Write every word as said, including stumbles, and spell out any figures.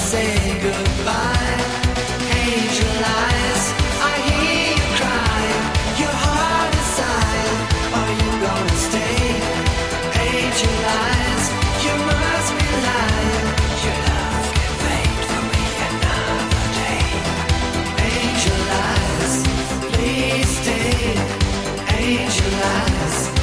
say goodbye. Angel eyes, I hear you cry. Your heart is silent, are you gonna stay? Angel eyes, you must be lying. Your love can wait for me another day. Angel eyes, please stay. Angel eyes.